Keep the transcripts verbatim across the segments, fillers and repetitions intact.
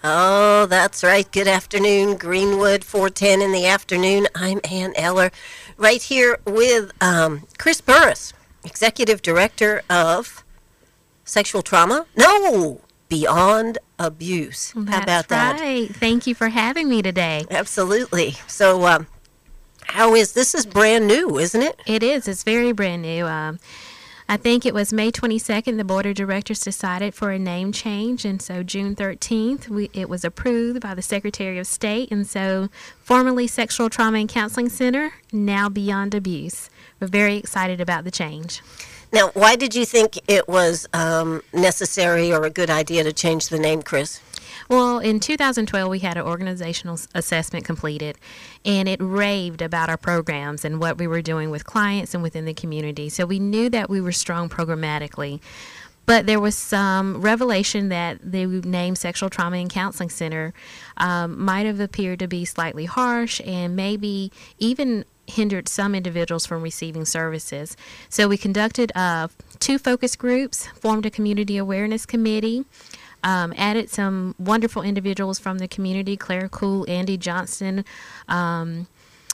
Oh, that's right. Good afternoon, Greenwood, four ten in the afternoon. I'm Ann Eller, right here with um, Chris Burris, Executive Director of Sexual Trauma? No, Beyond Abuse. That's How about that? right. Thank you for having me today. Absolutely. So, um, how is this? Is brand new, isn't it? It is. It's very brand new. Um, I think it was May twenty-second, the Board of Directors decided for a name change, and so June thirteenth, we, it was approved by the Secretary of State, and so formerly Sexual Trauma and Counseling Center, now Beyond Abuse. We're very excited about the change. Now, why did you think it was um, necessary or a good idea to change the name, Chris? Well, in two thousand twelve, we had an organizational assessment completed, and it raved about our programs and what we were doing with clients and within the community. So we knew that we were strong programmatically. But there was some revelation that the name Sexual Trauma and Counseling Center um, might have appeared to be slightly harsh and maybe even hindered some individuals from receiving services. So we conducted uh, two focus groups, formed a community awareness committee, Um, added some wonderful individuals from the community, Claire Cool, Andy Johnston, um,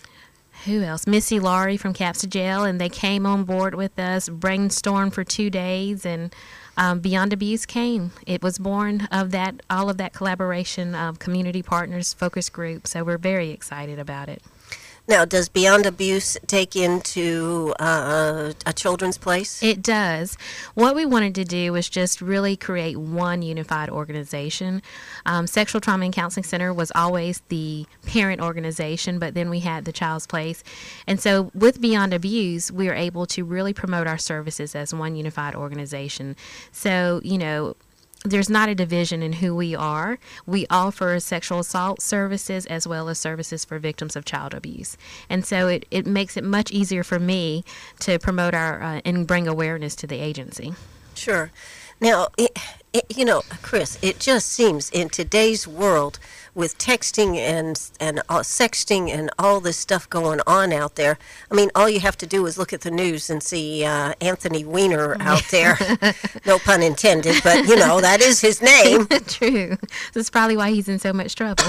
who else? Missy Laurie from Capsagel, and they came on board with us, brainstormed for two days, and um, Beyond Abuse came. It was born of that, all of that collaboration of community partners, focus group, so we're very excited about it. Now, does Beyond Abuse take into uh, a children's place? It does. What we wanted to do was just really create one unified organization. Um, Sexual Trauma and Counseling Center was always the parent organization, but then we had the Child's Place. And so with Beyond Abuse, we are able to really promote our services as one unified organization. So, you know, there's not a division in who we are. We offer sexual assault services as well as services for victims of child abuse. And so it, it makes it much easier for me to promote our uh, and bring awareness to the agency. Sure. Now, it, it, you know, Chris, it just seems in today's world with texting and and uh, sexting and all this stuff going on out there, I mean, all you have to do is look at the news and see uh, Anthony Weiner out there. No pun intended, but, you know, that is his name. True. That's probably why he's in so much trouble.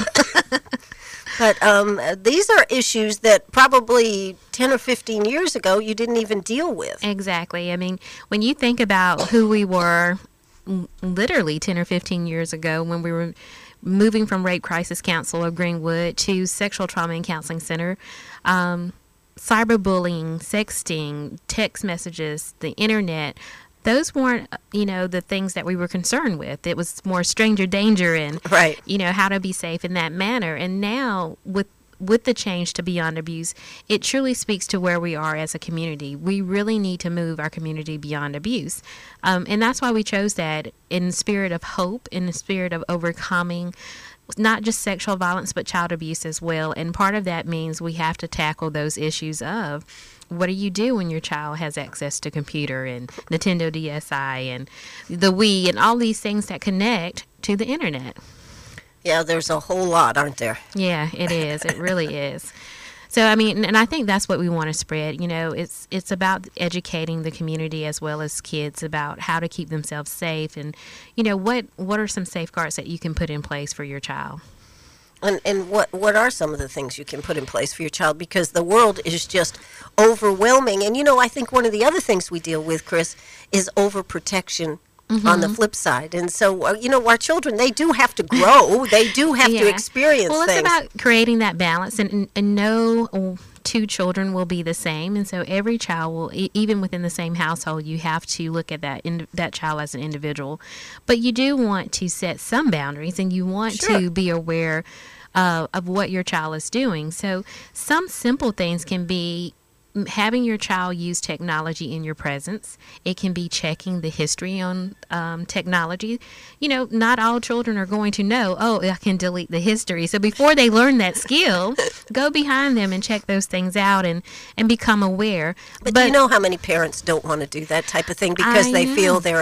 But um, these are issues that probably ten or fifteen years ago you didn't even deal with. Exactly. I mean, when you think about who we were literally ten or fifteen years ago when we were moving from Rape Crisis Council of Greenwood to Sexual Trauma and Counseling Center, um, cyberbullying, sexting, text messages, the internet, those weren't, you know, the things that we were concerned with. It was more stranger danger and, right. you know, how to be safe in that manner. And now with with the change to Beyond Abuse, it truly speaks to where we are as a community. We really need to move our community beyond abuse. Um, and that's why we chose that in the spirit of hope, in the spirit of overcoming not just sexual violence, but child abuse as well. And part of that means we have to tackle those issues of what do you do when your child has access to computer and Nintendo D S I and the Wii and all these things that connect to the internet. Yeah, there's a whole lot, aren't there? Yeah, it is. It really is. So, I mean, and I think that's what we want to spread. You know, it's it's about educating the community as well as kids about how to keep themselves safe and, you know, what, what are some safeguards that you can put in place for your child. And, and what, what are some of the things you can put in place for your child? Because the world is just overwhelming. And, you know, I think one of the other things we deal with, Chris, is overprotection. Mm-hmm. On the flip side. And so, uh, you know, our children, they do have to grow. They do have yeah. to experience well, things. Well, it's about creating that balance. And, and, and no two children will be the same. And so every child will, e- even within the same household, you have to look at that in, that child as an individual. But you do want to set some boundaries and you want sure. to be aware uh, of what your child is doing. So some simple things can be having your child use technology in your presence. It can be checking the history on um, technology. You know, not all children are going to know, oh, I can delete the history. So before they learn that skill, go behind them and check those things out and, and become aware. But, but do you know how many parents don't want to do that type of thing because I they know. feel they're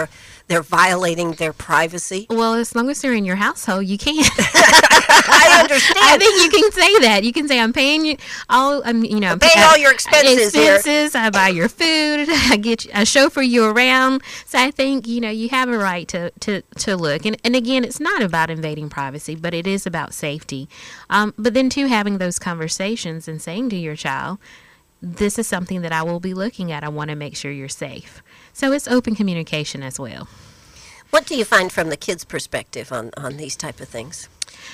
they're violating their privacy? Well, as long as they're in your household, you can. I understand. I think you can say that. You can say, "I'm paying you all. I'm, you know, I'm paying all your expenses, expenses. Here. I buy your food. I get you, I chauffeur you around." So I think you know you have a right to to, to look. And and again, it's not about invading privacy, but it is about safety. Um, but then too, having those conversations and saying to your child, "This is something that I will be looking at. I want to make sure you're safe." So it's open communication as well. What do you find from the kids' perspective on, on these type of things?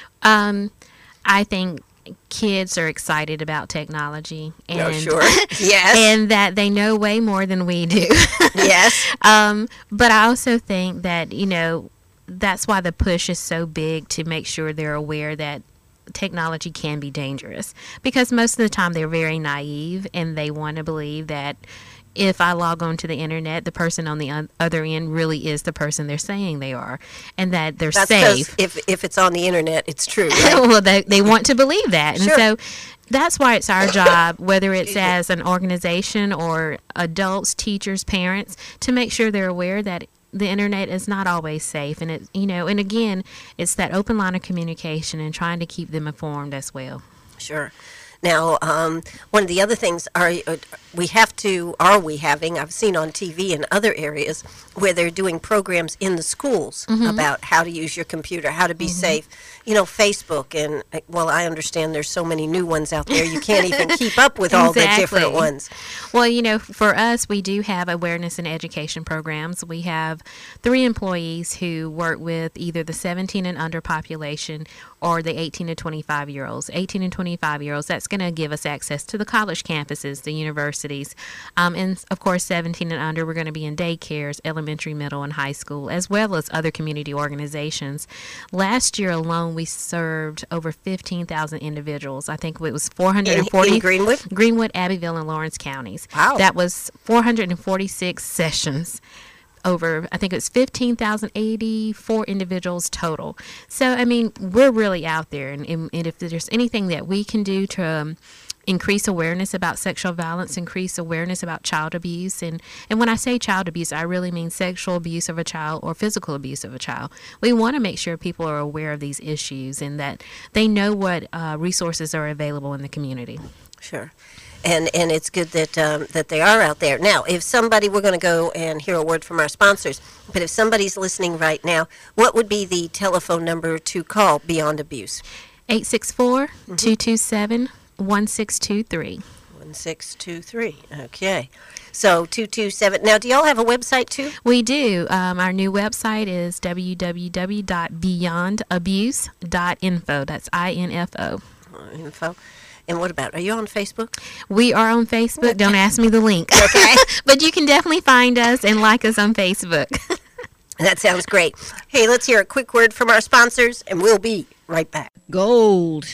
Um, I think kids are excited about technology, and oh, sure. Yes. and that they know way more than we do. Yes. Um, but I also think that, you know, that's why the push is so big to make sure they're aware that technology can be dangerous, because most of the time they're very naive and they want to believe that if I log on to the internet, the person on the un- other end really is the person they're saying they are, and that they're That's safe. If if it's on the internet, it's true. Right? Well, they they want to believe that, and Sure. so that's why it's our job, whether it's as an organization or adults, teachers, parents, to make sure they're aware that the internet is not always safe, and it you know, and again, it's that open line of communication and trying to keep them informed as well. Sure. Now, um, one of the other things are uh, we have to, are we having, I've seen on T V in other areas where they're doing programs in the schools Mm-hmm. about how to use your computer, how to be Mm-hmm. safe. You know, Facebook, and, uh, well, I understand there's so many new ones out there, you can't even keep up with all the different Exactly. ones. Well, you know, for us, we do have awareness and education programs. We have three employees who work with either the seventeen and under population or the eighteen to twenty-five year olds. eighteen and twenty-five year olds, that's going to give us access to the college campuses, the universities. Um, and of course, seventeen and under, we're going to be in daycares, elementary, middle, and high school, as well as other community organizations. Last year alone, we served over fifteen thousand individuals. I think it was four hundred forty. In, in Greenwood? Greenwood, Abbeville, and Lawrence counties. Wow. That was four hundred forty-six sessions over, I think it was fifteen thousand eighty-four individuals total. So, I mean, we're really out there. And, and if there's anything that we can do to um, increase awareness about sexual violence, increase awareness about child abuse. And, and when I say child abuse, I really mean sexual abuse of a child or physical abuse of a child. We want to make sure people are aware of these issues and that they know what uh, resources are available in the community. Sure. And and it's good that um, that they are out there. Now, if somebody, we're going to go and hear a word from our sponsors, but if somebody's listening right now, what would be the telephone number to call Beyond Abuse? eight six four, two two seven, one six two three. one six two three. Okay. So two two seven. Now, do y'all have a website too? We do. Um, our new website is w w w dot beyond abuse dot info. That's I N F O. Uh, info. And what about, are you on Facebook? We are on Facebook. Don't ask me the link. Okay. But you can definitely find us and like us on Facebook. That sounds great. Hey, let's hear a quick word from our sponsors, and we'll be right back. Gold.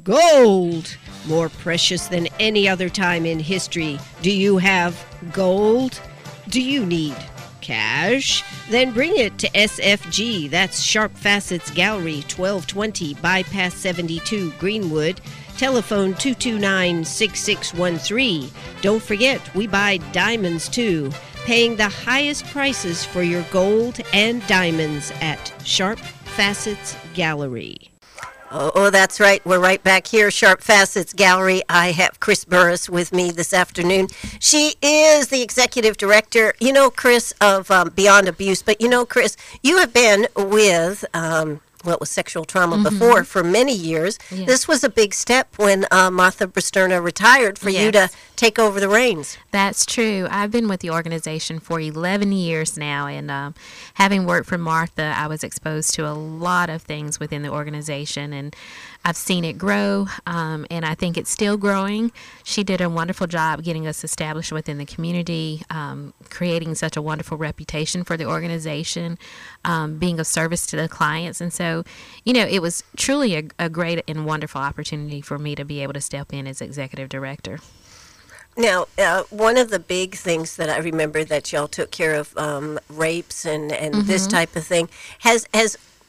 Gold. More precious than any other time in history. Do you have gold? Do you need cash? Then bring it to S F G. That's Sharp Facets Gallery, twelve twenty Bypass seventy-two, Greenwood. Telephone two two nine, six six one three. Don't forget, we buy diamonds too. Paying the highest prices for your gold and diamonds at Sharp Facets Gallery. Oh, oh, that's right. We're right back here, Sharp Facets Gallery. I have Chris Burris with me this afternoon. She is the executive director, you know, Chris, of um, Beyond Abuse. But, you know, Chris, you have been with... Um, well, it was sexual trauma mm-hmm. before for many years. Yes. This was a big step when uh, Martha Bristerna retired for yes. you to take over the reins. That's true. I've been with the organization for eleven years now, and um, having worked for Martha, I was exposed to a lot of things within the organization, and I've seen it grow, um, and I think it's still growing. She did a wonderful job getting us established within the community, um, creating such a wonderful reputation for the organization, um, being of service to the clients. And so, you know, it was truly a, a great and wonderful opportunity for me to be able to step in as executive director. Now, uh, one of the big things that I remember that y'all took care of, um, rapes and, and mm-hmm. this type of thing, has has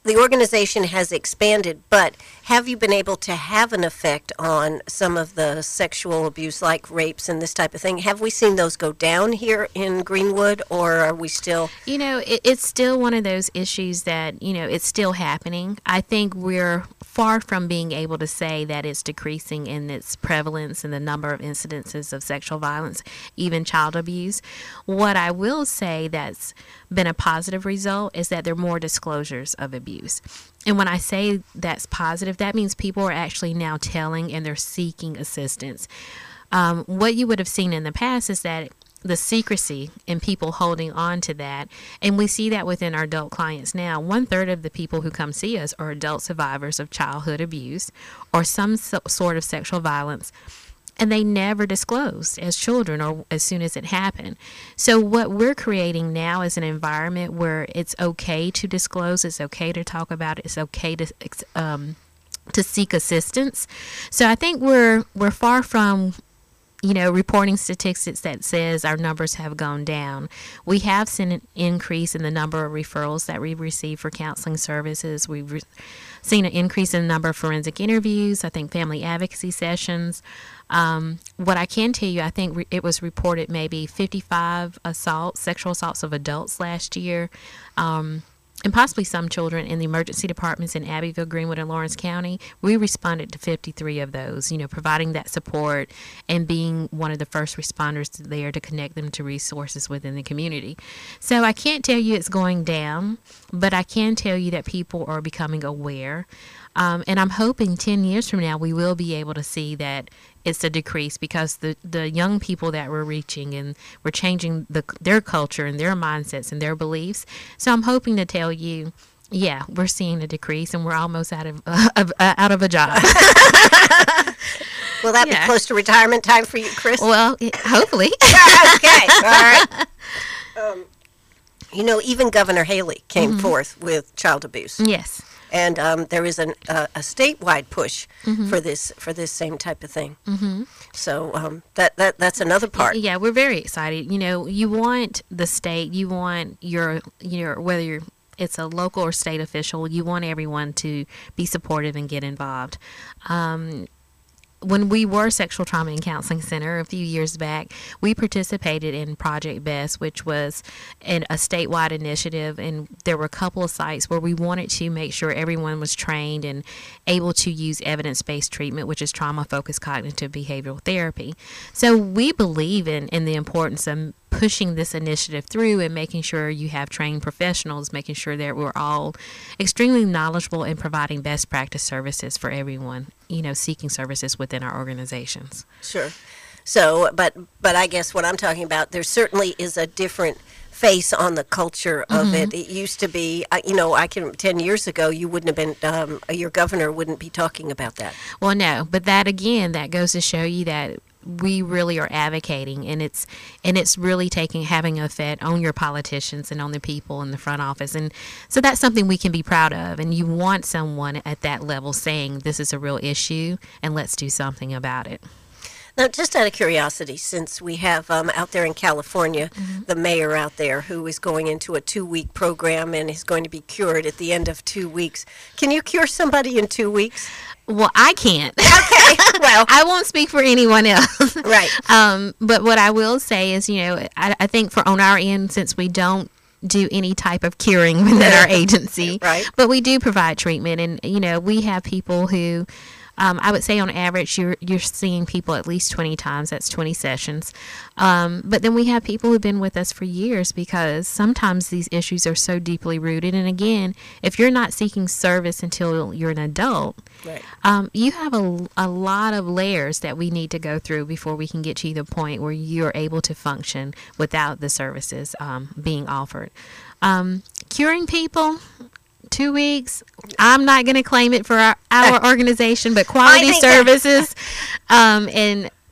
the organization has expanded, but have you been able to have an effect on some of the sexual abuse, like rapes and this type of thing? Have we seen those go down here in Greenwood, or are we still? You know, it, it's still one of those issues that, you know, it's still happening. I think we're far from being able to say that it's decreasing in its prevalence and the number of incidences of sexual violence, even child abuse. What I will say that's been a positive result is that there are more disclosures of abuse. And when I say that's positive, that means people are actually now telling and they're seeking assistance. Um, what you would have seen in the past is that the secrecy and people holding on to that. And we see that within our adult clients now. One third of the people who come see us are adult survivors of childhood abuse or some so- sort of sexual violence. And they never disclosed as children or as soon as it happened. So what we're creating now is an environment where it's okay to disclose, it's okay to talk about it, it's okay to um, to seek assistance. So I think we're we're far from, you know, reporting statistics that says our numbers have gone down. We have seen an increase in the number of referrals that we receive for counseling services. We've re- seen an increase in the number of forensic interviews, I think family advocacy sessions. Um, what I can tell you, I think re- it was reported maybe fifty-five assaults, sexual assaults of adults last year, um, and possibly some children in the emergency departments in Abbeville, Greenwood, and Lawrence County. We responded to fifty-three of those, you know, providing that support and being one of the first responders there to connect them to resources within the community. So I can't tell you it's going down, but I can tell you that people are becoming aware. Um, and I'm hoping ten years from now we will be able to see that it's a decrease because the, the young people that we're reaching and we're changing the, their culture and their mindsets and their beliefs. So I'm hoping to tell you, yeah, we're seeing a decrease and we're almost out of uh, of, uh, out of a job. Will that Yeah. be close to retirement time for you, Chris? Well, it- hopefully. Okay, all right. Um, you know, even Governor Haley came Mm-hmm. forth with child abuse. Yes. And um, there is an, uh, a statewide push Mm-hmm. for this for this same type of thing. Mm-hmm. So um, that that that's another part. Yeah, we're very excited. You know, you want the state, you want your, your whether you're, it's a local or state official, you want everyone to be supportive and get involved. Um, when we were Sexual Trauma and Counseling Center a few years back, we participated in Project BEST, which was an, a statewide initiative, and there were a couple of sites where we wanted to make sure everyone was trained and able to use evidence-based treatment, which is trauma-focused cognitive behavioral therapy. So we believe in, in the importance of pushing this initiative through and making sure you have trained professionals, making sure that we're all extremely knowledgeable in providing best practice services for everyone, you know, seeking services within our organizations. Sure. So, but but I guess what I'm talking about, there certainly is a different face on the culture of Mm-hmm. it. It used to be, I- you know, I can ten years ago, you wouldn't have been, um, your governor wouldn't be talking about that. Well, no, but that again, that goes to show you that we really are advocating, and it's and it's really taking having an effect on your politicians and on the people in the front office, and so that's something we can be proud of. And you want someone at that level saying this is a real issue and let's do something about it. Now, just out of curiosity, since we have um, out there in California, the mayor out there who is going into a two-week program and is going to be cured at the end of two weeks, can you cure somebody in two weeks? Well, I can't. Okay, well, I won't speak for anyone else. right. Um, but what I will say is, you know, I, I think for on our end, since we don't do any type of curing within our agency, Right. but we do provide treatment, and you know, we have people who. Um, I would say on average you're you're seeing people at least twenty times. That's twenty sessions. Um, but then we have people who've been with us for years because sometimes these issues are so deeply rooted. And again, if you're not seeking service until you're an adult, Right. um, you have a, a lot of layers that we need to go through before we can get to the point where you're able to function without the services um, being offered. Um, curing people, two weeks. I'm not going to claim it for our, our organization, but quality think that- services um, and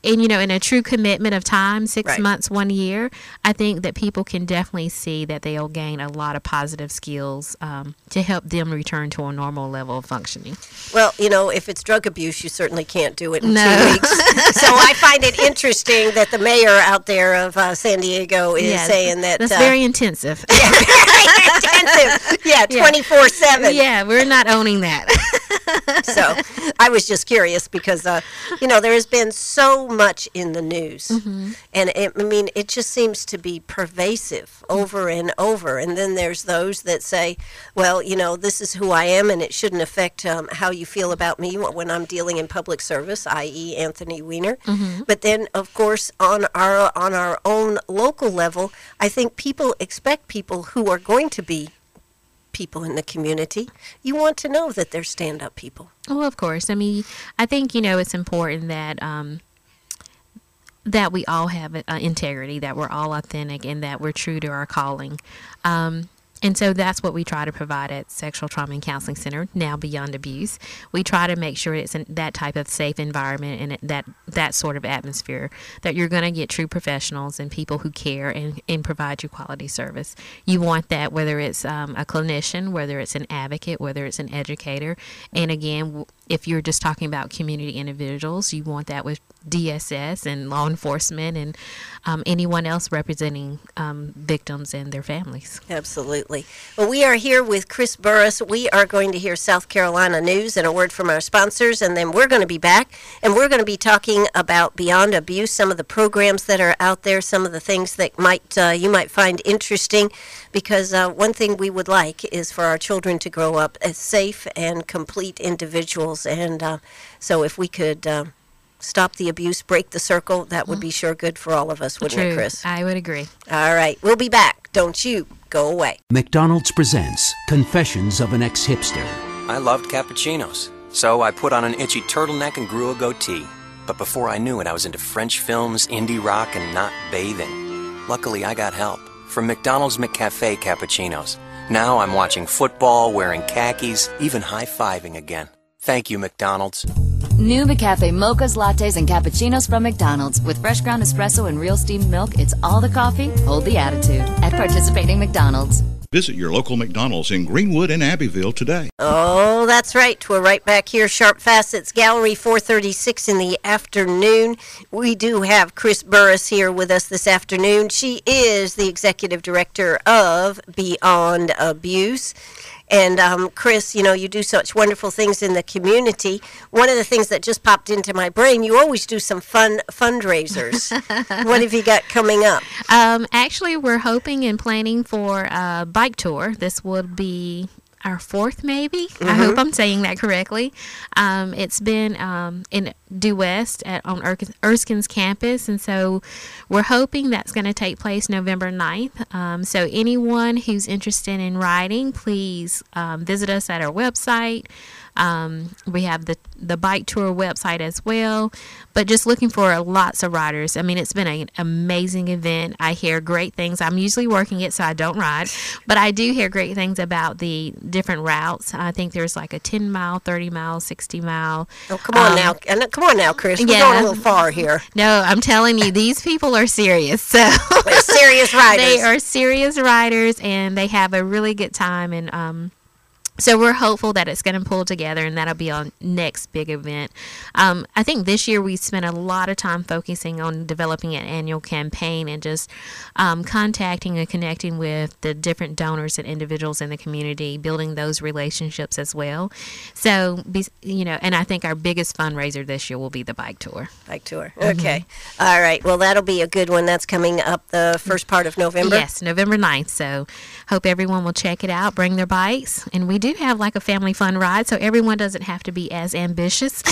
and you know, in a true commitment of time, six Right. months, one year, I think that people can definitely see that they'll gain a lot of positive skills um, to help them return to a normal level of functioning. Well, you know, if it's drug abuse, you certainly can't do it in No. two weeks. So I find it interesting that the mayor out there of uh, San Diego is Yeah, saying that that's uh, very intensive. very intensive. Yeah, twenty-four seven. Yeah, we're not owning that. So I was just curious because, uh, you know, there has been so much in the news. Mm-hmm. And it, I mean, it just seems to be pervasive over and over. And then there's those that say, well, you know, this is who I am and it shouldn't affect um, how you feel about me when I'm dealing in public service, that is. Anthony Weiner. Mm-hmm. But then, of course, on our, on our own local level, I think people expect people who are going to be people in the community, you want to know that they're stand-up people. Well, of course. I mean, I think, you know, it's important that um, that we all have uh, integrity, that we're all authentic, and that we're true to our calling. Um, and so that's what we try to provide at Sexual Trauma and Counseling Center, now Beyond Abuse. We try to make sure it's in that type of safe environment and it, that that sort of atmosphere, that you're going to get true professionals and people who care and, and provide you quality service. You want that whether it's um, a clinician, whether it's an advocate, whether it's an educator. And again, w- if you're just talking about community individuals, you want that with D S S and law enforcement and um, anyone else representing um, victims and their families. Absolutely. Well, we are here with Chris Burris. We are going to hear South Carolina news and a word from our sponsors, and then we're going to be back, and we're going to be talking about Beyond Abuse, some of the programs that are out there, some of the things that might uh, you might find interesting, because uh, one thing we would like is for our children to grow up as safe and complete individuals, and uh, so if we could uh, stop the abuse, break the circle, that would be sure good for all of us, wouldn't True. it, Chris? I would agree. All right, we'll be back. Don't you go away. McDonald's presents Confessions of an Ex-Hipster. I loved cappuccinos, so I put on an itchy turtleneck and grew a goatee. But before I knew it, I was into French films, indie rock, and not bathing. Luckily, I got help from McDonald's McCafe cappuccinos. Now I'm watching football, wearing khakis, even high-fiving again. Thank you, McDonald's. New McCafe mochas, lattes, and cappuccinos from McDonald's. With fresh ground espresso and real steamed milk, it's all the coffee, hold the attitude. At participating McDonald's. Visit your local McDonald's in Greenwood and Abbeville today. Oh, that's right. We're right back here, Sharp Facets Gallery, four thirty-six in the afternoon. We do have Chris Burris here with us this afternoon. She is the executive director of Beyond Abuse. And um, Chris, you know, you do such wonderful things in the community. One of the things that just popped into my brain, you always do some fun fundraisers. What have you got coming up? Um, actually, we're hoping and planning for a bike tour. This would be our fourth, maybe. Mm-hmm. I hope I'm saying that correctly. Um, it's been um, in Due West at, on Er- Erskine's campus, and so we're hoping that's going to take place November ninth. Um, so anyone who's interested in riding, please um, visit us at our website. Um, we have the the bike tour website as well, but just looking for lots of riders. I mean, it's been an amazing event. I hear great things. I'm usually working it, so I don't ride, but I do hear great things about the different routes. I think there's like a ten mile, thirty mile, sixty mile. Oh, come on um, now. And Come on now, Chris. We're yeah. going a little far here. No, I'm telling you, these people are serious. So They're serious riders. They are serious riders, and they have a really good time. And um, so we're hopeful that it's going to pull together, and that'll be our next big event. Um, I think this year we spent a lot of time focusing on developing an annual campaign and just um, contacting and connecting with the different donors and individuals in the community, building those relationships as well. So, be, you know, and I think our biggest fundraiser this year will be the bike tour. Bike tour. Okay. Mm-hmm. All right. Well, that'll be a good one. That's coming up the first part of November. Yes, November ninth. So hope everyone will check it out, bring their bikes. And we do have like a family fun ride, so everyone doesn't have to be as ambitious.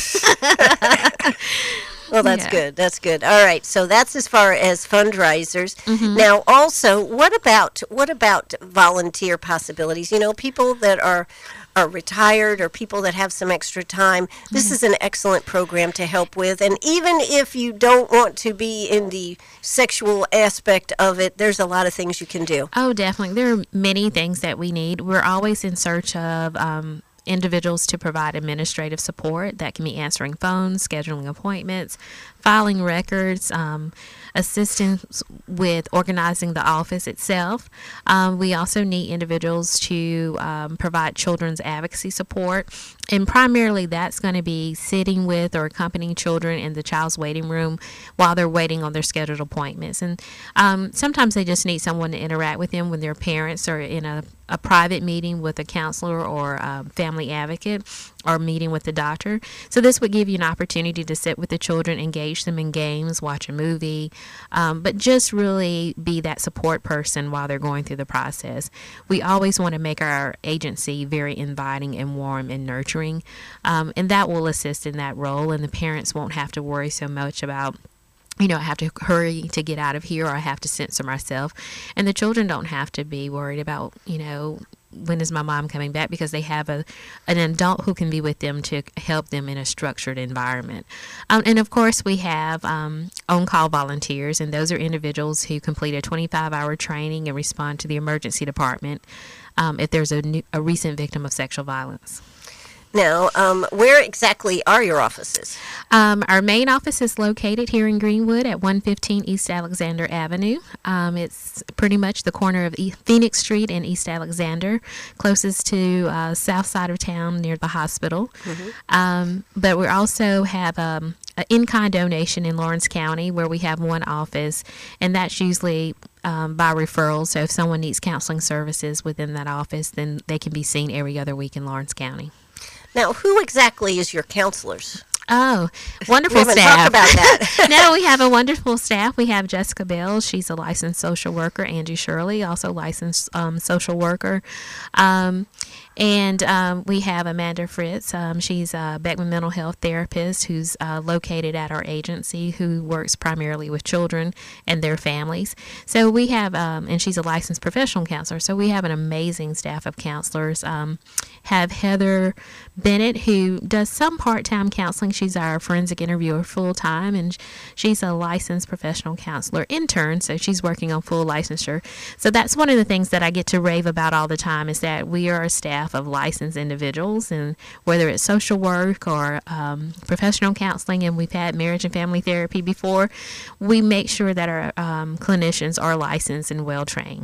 Well, that's Yeah. good. That's good. All right. So that's as far as fundraisers. Mm-hmm. Now, also, what about what about volunteer possibilities? You know, people that are are retired or people that have some extra time. This Mm-hmm. is an excellent program to help with. And even if you don't want to be in the sexual aspect of it, there's a lot of things you can do. Oh, definitely. There are many things that we need. We're always in search of um, individuals to provide administrative support. That can be answering phones, scheduling appointments, filing records, um, assistance with organizing the office itself. Um, we also need individuals to um, provide children's advocacy support, and primarily that's going to be sitting with or accompanying children in the child's waiting room while they're waiting on their scheduled appointments. And um, sometimes they just need someone to interact with them when their parents are in a, a private meeting with a counselor or a family advocate, or meeting with the doctor. So this would give you an opportunity to sit with the children, engage them in games, watch a movie, um, but just really be that support person while they're going through the process. We always want to make our agency very inviting and warm and nurturing, um, and that will assist in that role, and the parents won't have to worry so much about, you know, I have to hurry to get out of here, or I have to censor myself. And the children don't have to be worried about, you know, when is my mom coming back, because they have a an adult who can be with them to help them in a structured environment. Um, and of course, we have um, on-call volunteers, and those are individuals who complete a twenty-five hour training and respond to the emergency department um, if there's a, new, a recent victim of sexual violence. Now, um, where exactly are your offices? Um, our main office is located here in Greenwood at one fifteen East Alexander Avenue. Um, it's pretty much the corner of e- Phoenix Street and East Alexander, closest to uh, south side of town near the hospital. Mm-hmm. Um, but we also have um, an in-kind donation in Lawrence County, where we have one office, and that's usually um, by referral. So if someone needs counseling services within that office, then they can be seen every other week in Lawrence County. Now, who exactly is your counselors? Oh, wonderful we haven't staff. talked about that. No, we have a wonderful staff. We have Jessica Bell. She's a licensed social worker. Angie Shirley, also licensed um, social worker. Um, and um, we have Amanda Fritz. Um, she's a Beckman mental health therapist who's uh, located at our agency, who works primarily with children and their families. So we have, um, and she's a licensed professional counselor. So we have an amazing staff of counselors. Um, have Heather Bennett, who does some part-time counseling. She's our forensic interviewer full-time, and she's a licensed professional counselor intern, so she's working on full licensure. So that's one of the things that I get to rave about all the time, is that we are a staff of licensed individuals, and whether it's social work or um, professional counseling, and we've had marriage and family therapy before, we make sure that our um, clinicians are licensed and well-trained.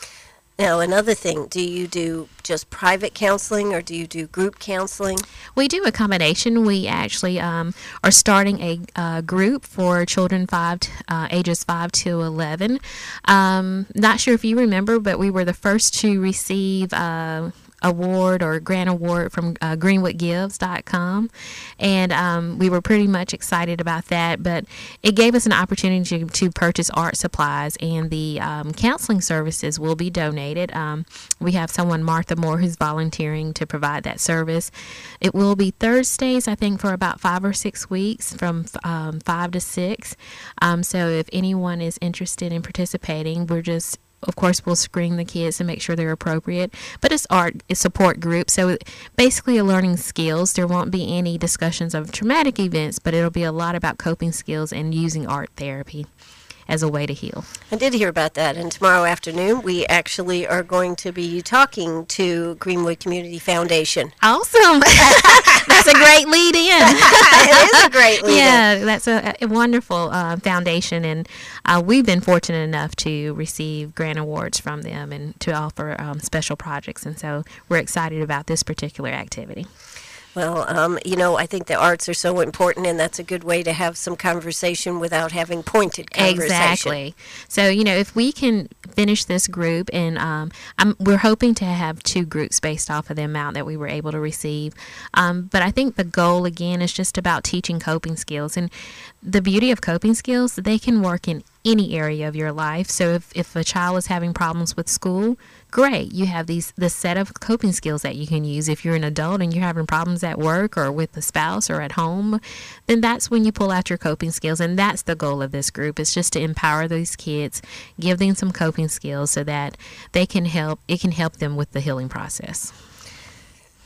Now, another thing, do you do just private counseling, or do you do group counseling? We do a combination. We actually um, are starting a uh, group for children five t- uh, ages five to eleven. Um, not sure if you remember, but we were the first to receive uh, award or grant award from uh, greenwood gives dot com, and um, we were pretty much excited about that. But it gave us an opportunity to, to purchase art supplies, and the um, counseling services will be donated. Um, we have someone, Martha Moore, who's volunteering to provide that service. It will be Thursdays, I think, for about five or six weeks, from um, five to six. Um, so if anyone is interested in participating, we're just Of course, we'll screen the kids and make sure they're appropriate. But it's art, it's support group, so basically a learning skills. There won't be any discussions of traumatic events, but it'll be a lot about coping skills and using art therapy as a way to heal. I did hear about that, and tomorrow afternoon we actually are going to be talking to Greenwood Community Foundation. Awesome. That's a great lead in. It is a great lead yeah, in. that's a, a wonderful uh, foundation, and uh, we've been fortunate enough to receive grant awards from them and to offer um, special projects, and so we're excited about this particular activity. Well, um, you know, I think the arts are so important, and that's a good way to have some conversation without having pointed conversation. Exactly. So, you know, if we can finish this group, and um, I'm, we're hoping to have two groups based off of the amount that we were able to receive. Um, but I think the goal, again, is just about teaching coping skills. And the beauty of coping skills, they can work in any area of your life. So if, if a child is having problems with school, great. You have these this set of coping skills that you can use. If you're an adult and you're having problems at work or with a spouse or at home, then that's when you pull out your coping skills. And that's the goal of this group. It's just to empower these kids, give them some coping skills so that they can help, it can help them with the healing process.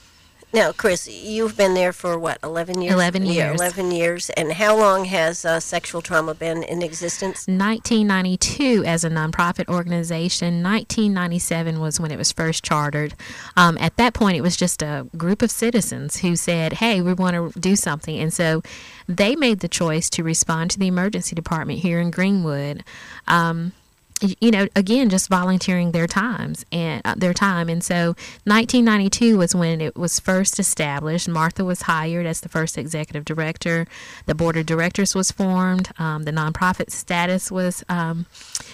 Now, Chris, you've been there for what, eleven years? eleven Yeah, years. eleven years. And how long has uh, Sexual Trauma been in existence? nineteen ninety-two as a nonprofit organization. nineteen ninety-seven was when it was first chartered. Um, at that point, it was just a group of citizens who said, hey, we want to do something. And so they made the choice to respond to the emergency department here in Greenwood. Um, you know, again, just volunteering their times and uh, their time. And so nineteen ninety-two was when it was first established. Martha was hired as the first executive director. The board of directors was formed. Um, the nonprofit status was um,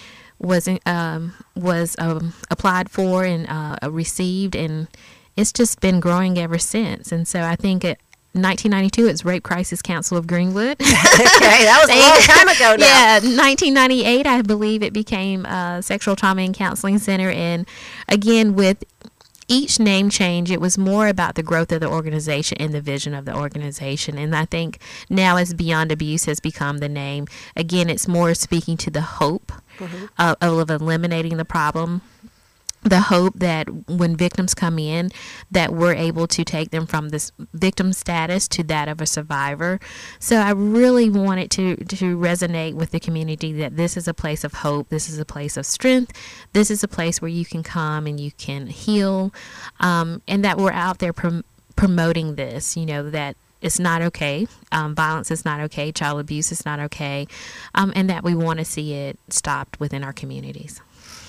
was um, was um, applied for and uh, received, and it's just been growing ever since. And so I think it, nineteen ninety-two, it's Rape Crisis Council of Greenwood. Okay, that was a long time ago now. Yeah, nineteen ninety-eight, I believe it became uh, Sexual Trauma and Counseling Center. And again, with each name change, it was more about the growth of the organization and the vision of the organization. And I think now as Beyond Abuse has become the name, again, it's more speaking to the hope mm-hmm. of, of eliminating the problem. The hope that when victims come in, that we're able to take them from this victim status to that of a survivor. So I really wanted to, to resonate with the community that this is a place of hope. This is a place of strength. This is a place where you can come and you can heal, um, and that we're out there prom- promoting this, you know, that it's not okay. Um, violence is not okay. Child abuse is not okay. Um, and that we want to see it stopped within our communities.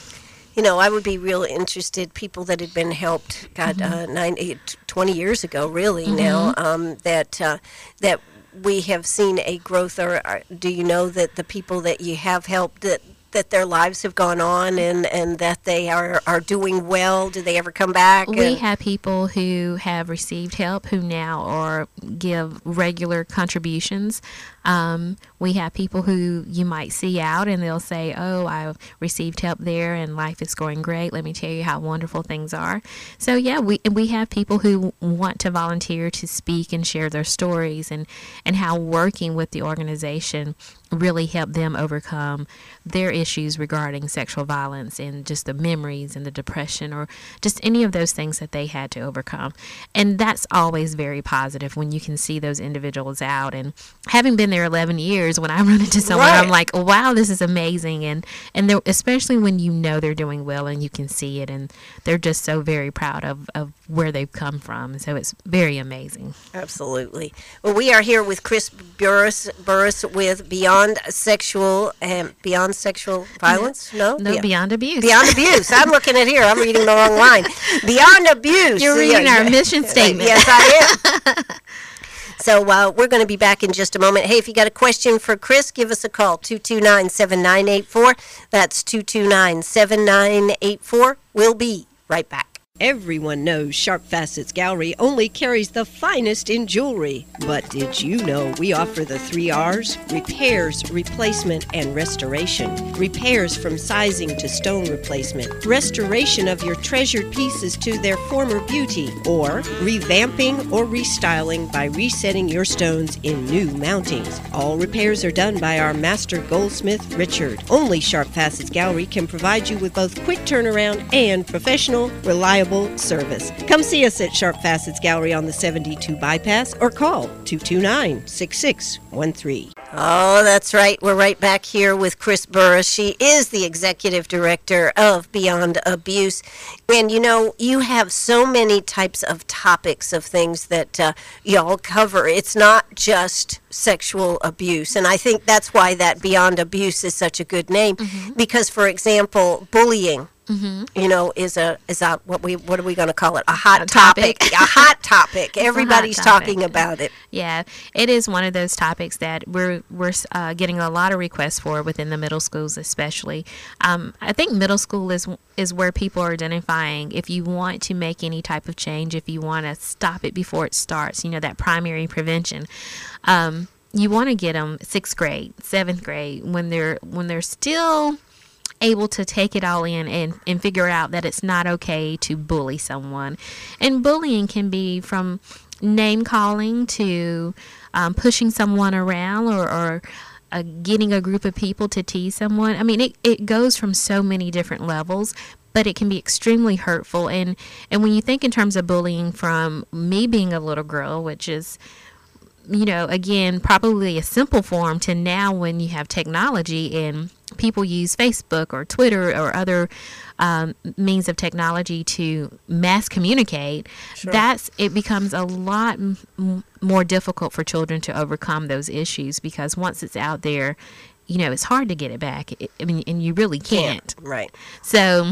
You know, I would be real interested, people that had been helped, God, mm-hmm. uh, nine, eight, twenty years ago, really, mm-hmm. now, um, that uh, that we have seen a growth, or, or do you know that the people that you have helped, that, that their lives have gone on and, and that they are, are doing well? Do they ever come back? We and have people who have received help who now are give regular contributions. Um, we have people who you might see out and they'll say, oh, I received help there and life is going great. Let me tell you how wonderful things are. So, yeah, we we have people who want to volunteer to speak and share their stories, and, and how working with the organization really helped them overcome their issues regarding sexual violence and just the memories and the depression or just any of those things that they had to overcome. And that's always very positive when you can see those individuals out. And having been there eleven years, when I run into someone, right. I'm like, wow, this is amazing. And, and especially when you know they're doing well and you can see it, and they're just so very proud of, of where they've come from. So it's very amazing. Absolutely. Well, we are here with Chris Burris, Burris with Beyond Sexual um, Beyond Sexual Violence. No, no, yeah. Beyond Abuse. Beyond Abuse. I'm looking at here. I'm reading the wrong line. Beyond Abuse. You're reading yeah, our yeah. mission statement. Yes, I am. So uh, we're going to be back in just a moment. Hey, if you got a question for Chris, give us a call, two two nine, seven nine eight four. That's two two nine, seven nine eight four. We'll be right back. Everyone knows Sharp Facets Gallery only carries the finest in jewelry. But did you know we offer the three R's? Repairs, replacement, and restoration. Repairs from sizing to stone replacement. Restoration of your treasured pieces to their former beauty. Or revamping or restyling by resetting your stones in new mountings. All repairs are done by our master goldsmith, Richard. Only Sharp Facets Gallery can provide you with both quick turnaround and professional, reliable service. Come see us at Sharp Facets Gallery on the seventy-two bypass or call two two nine, six six one three. Oh, that's right. We're right back here with Chris Burris. She is the executive director of Beyond Abuse. And, you know, you have so many types of topics of things that uh, y'all cover. It's not just sexual abuse. And I think that's why that Beyond Abuse is such a good name. Mm-hmm. Because, for example, bullying. Mm-hmm. You know, is a is a what we what are we going to call it? A hot a topic. topic. A hot topic. Everybody's hot topic. talking about it. Yeah, it is one of those topics that we're we're uh, getting a lot of requests for within the middle schools, especially. Um, I think middle school is is where people are identifying if you want to make any type of change, if you want to stop it before it starts. You know, that primary prevention. Um, you want to get them sixth grade, seventh grade when they're when they're still able to take it all in and, and figure out that it's not okay to bully someone. And bullying can be from name calling to um, pushing someone around or, or uh, getting a group of people to tease someone. I mean, it, it goes from so many different levels, but it can be extremely hurtful. And, and when you think in terms of bullying from me being a little girl, which is, you know, again, probably a simple form, to now when you have technology and people use Facebook or Twitter or other um, means of technology to mass communicate, sure. that's it becomes a lot m- more difficult for children to overcome those issues, because once it's out there, you know, it's hard to get it back. I mean, and you really can't. Yeah, right. So,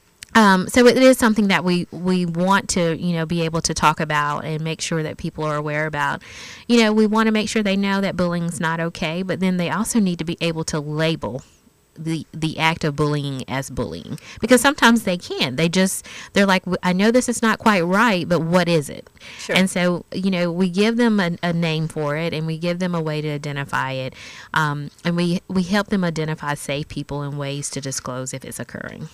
um, so it is something that we, we want to, you know, be able to talk about and make sure that people are aware about. You know, we want to make sure they know that bullying's not okay, but then they also need to be able to label the the act of bullying as bullying, because sometimes they can. They just, they're like, I know this is not quite right, but what is it? Sure. And so, you know, we give them a, a name for it, and we give them a way to identify it, um, and we we help them identify safe people and ways to disclose if it's occurring.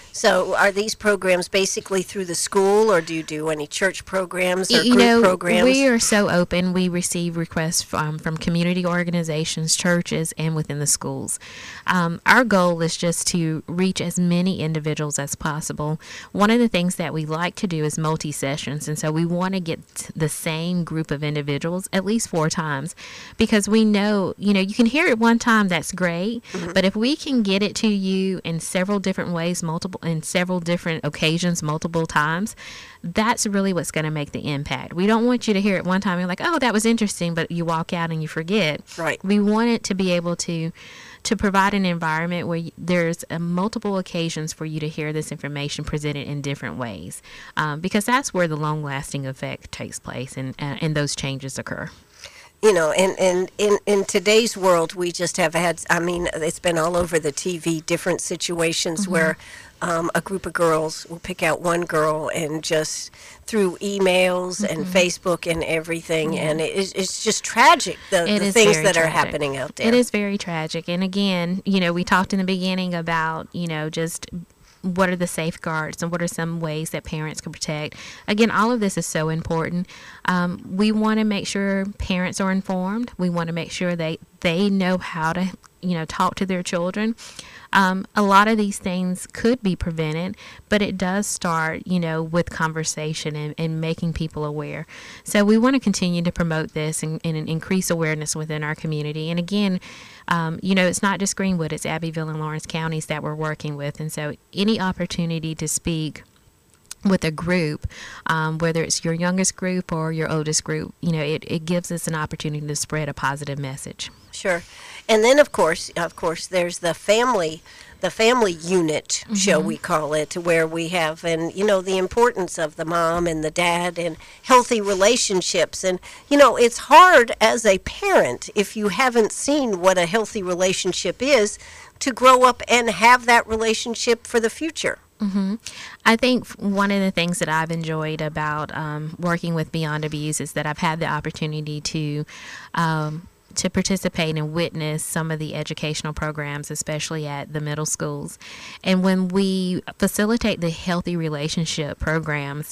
So are these programs basically through the school, or do you do any church programs or you group know, programs? We are so open. We receive requests from, from community organizations, churches, and within the schools. Um, our goal is just to reach as many individuals as possible. One of the things that we like to do is multi-sessions, and so we want to get the same group of individuals at least four times, because we know, you know, you can hear it one time, that's great, mm-hmm. but if we can get it to you in several different ways, multiple in several different occasions, multiple times, that's really what's going to make the impact. We don't want you to hear it one time and you're like, oh, that was interesting, but you walk out and you forget. Right. We want it to be able to to provide an environment where you, there's uh, multiple occasions for you to hear this information presented in different ways, um, because that's where the long-lasting effect takes place, and uh, and those changes occur. You know, and, and in, in today's world, we just have had, I mean, it's been all over the T V, different situations mm-hmm. where um, a group of girls will pick out one girl and just through emails mm-hmm. and Facebook and everything, mm-hmm. and it, it's just tragic, the, the things that tragic. are happening out there. It is very tragic. And again, you know, we talked in the beginning about, you know, just what are the safeguards and what are some ways that parents can protect. Again, all of this is so important. Um, we want to make sure parents are informed. We want to make sure they, they know how to, you know, talk to their children. Um, a lot of these things could be prevented, but it does start, you know, with conversation and, and making people aware. So we want to continue to promote this and, and increase awareness within our community. And again, um, you know, it's not just Greenwood, it's Abbeville and Lawrence counties that we're working with. And so any opportunity to speak with a group, um, whether it's your youngest group or your oldest group, you know, it, it gives us an opportunity to spread a positive message. Sure. And then, of course, of course, there's the family, the family unit, mm-hmm. shall we call it, where we have, and, you know, the importance of the mom and the dad and healthy relationships. And, you know, it's hard as a parent, if you haven't seen what a healthy relationship is, to grow up and have that relationship for the future. Mm-hmm. I think one of the things that I've enjoyed about um, working with Beyond Abuse is that I've had the opportunity to um, to participate and witness some of the educational programs, especially at the middle schools. And when we facilitate the healthy relationship programs,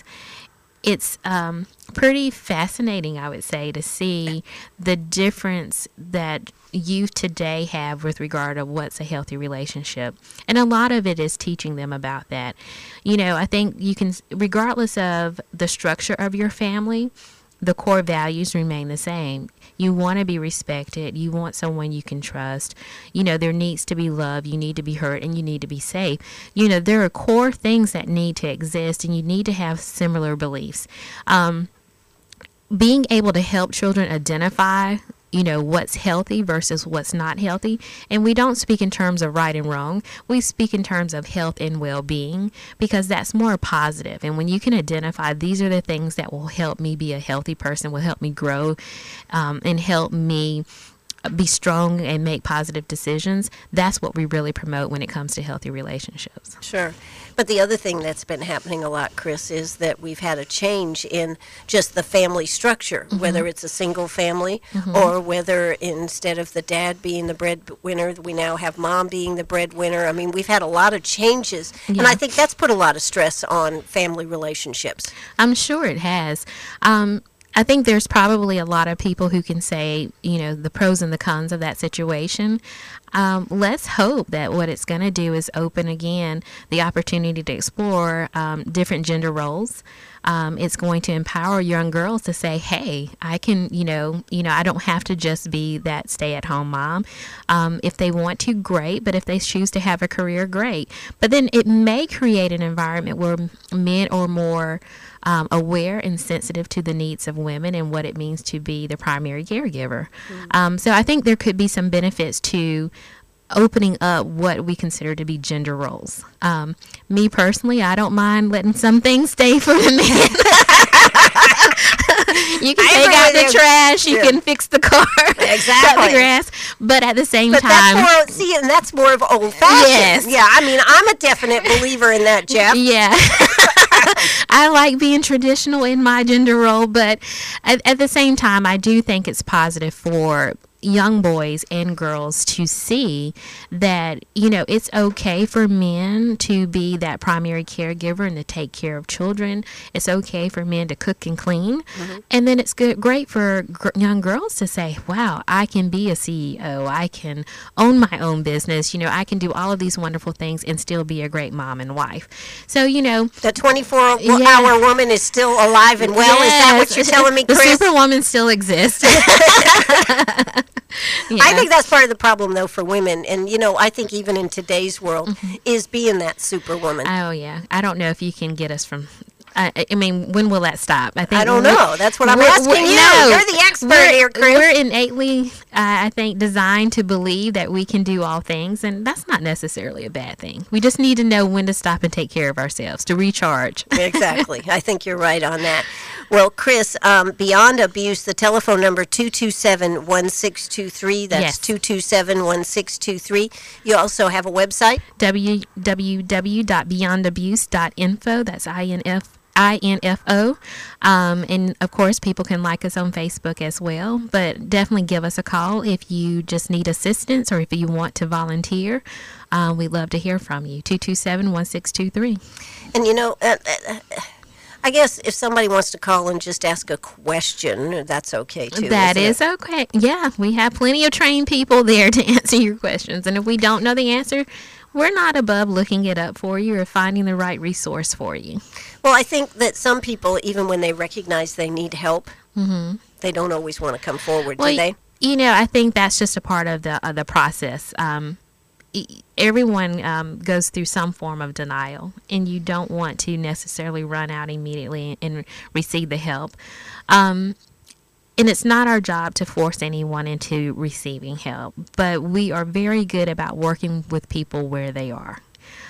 it's um, pretty fascinating, I would say, to see the difference that youth today have with regard to what's a healthy relationship. And a lot of it is teaching them about that. You know, I think you can, regardless of the structure of your family, the core values remain the same. You want to be respected. You want someone you can trust. You know, there needs to be love. You need to be heard, and you need to be safe. You know, there are core things that need to exist, and you need to have similar beliefs. Um, being able to help children identify, you know, what's healthy versus what's not healthy. And we don't speak in terms of right and wrong. We speak in terms of health and well-being, because that's more positive. And when you can identify these are the things that will help me be a healthy person, will help me grow, um, and help me be strong and make positive decisions, that's what we really promote when it comes to healthy relationships. Sure. But the other thing that's been happening a lot, Chris, is that we've had a change in just the family structure, mm-hmm. whether it's a single family mm-hmm. or whether instead of the dad being the breadwinner, we now have mom being the breadwinner. I mean, we've had a lot of changes, yeah. and I think that's put a lot of stress on family relationships. I'm sure it has. Um, I think there's probably a lot of people who can say, you know, the pros and the cons of that situation. Um, let's hope that what it's going to do is open again the opportunity to explore um, different gender roles. Um, it's going to empower young girls to say, "Hey, I can, you know, you know, I don't have to just be that stay-at-home mom. Um, if they want to, great. But if they choose to have a career, great. But then it may create an environment where men are more um, aware and sensitive to the needs of women and what it means to be the primary caregiver. Mm-hmm. Um, so I think there could be some benefits to opening up what we consider to be gender roles. Um, me personally, I don't mind letting some things stay for the men. You can take out the trash, you yeah. can fix the car, exactly. cut the grass, but at the same but time, that's more, see, and that's more of old fashioned. Yes. Yeah, I mean, I'm a definite believer in that, Jeff. Yeah. I like being traditional in my gender role, but at, at the same time, I do think it's positive for young boys and girls to see that, you know, it's okay for men to be that primary caregiver and to take care of children. It's okay for men to cook and clean. Mm-hmm. And then it's good, great for gr- young girls to say, wow, I can be a C E O. I can own my own business. You know, I can do all of these wonderful things and still be a great mom and wife. So, you know, the twenty-four hour yeah. woman is still alive and well. Yes. Is that what you're telling me, Chris? The superwoman still exists. Yeah. I think that's part of the problem, though, for women. And, you know, I think even in today's world mm-hmm. is being that superwoman. Oh, yeah. I don't know if you can get us from... I, I mean, when will that stop? I think I don't know. That's what I'm asking you. No, you're the expert we're, here, Chris. We're innately, uh, I think, designed to believe that we can do all things, and that's not necessarily a bad thing. We just need to know when to stop and take care of ourselves, to recharge. Exactly. I think you're right on that. Well, Chris, um, Beyond Abuse, the telephone number two two seven, one six two three. That's yes. two two seven, one six two three. You also have a website? w w w dot beyond abuse dot info. That's I N F. I N F O. Um, and, of course, people can like us on Facebook as well. But definitely give us a call if you just need assistance or if you want to volunteer. Uh, we'd love to hear from you. two two seven, one six two three. And, you know, uh, uh, I guess if somebody wants to call and just ask a question, that's okay, too. That is it? Okay. Yeah, we have plenty of trained people there to answer your questions. And if we don't know the answer, we're not above looking it up for you or finding the right resource for you. Well, I think that some people, even when they recognize they need help, mm-hmm. they don't always want to come forward, well, do they? You know, I think that's just a part of the of the process. Um, e- everyone um, goes through some form of denial, and you don't want to necessarily run out immediately and, and receive the help. Um, And it's not our job to force anyone into receiving help, but we are very good about working with people where they are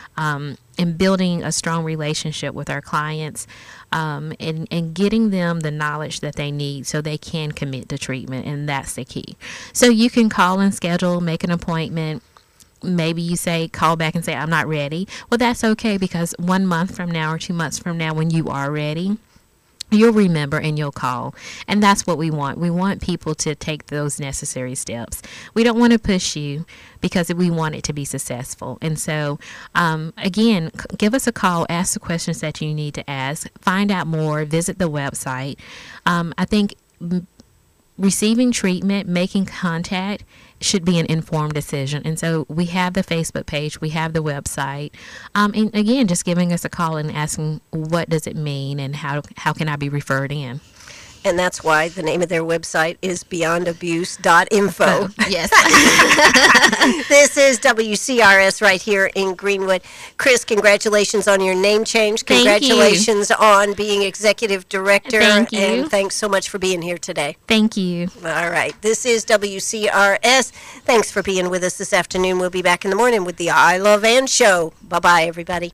um, and building a strong relationship with our clients um, and, and getting them the knowledge that they need so they can commit to treatment, and that's the key. So you can call and schedule, make an appointment. Maybe you say, call back and say, I'm not ready. Well, that's okay, because one month from now or two months from now when you are ready, you'll remember and you'll call. And that's what we want. We want people to take those necessary steps. We don't want to push you because we want it to be successful. And so, um, again, c- give us a call, ask the questions that you need to ask, find out more, visit the website. Um, I think m- receiving treatment, making contact should be an informed decision. And so we have the Facebook page, we have the website. Um, and again, just giving us a call and asking what does it mean and how how can I be referred in. And that's why the name of their website is beyond abuse dot info. Oh, yes. This is W C R S right here in Greenwood. Chris, congratulations on your name change. Thank Congratulations you. on being executive director. Thank you. And thanks so much for being here today. Thank you. All right. This is W C R S. Thanks for being with us this afternoon. We'll be back in the morning with the I Love Ann Show. Bye-bye, everybody.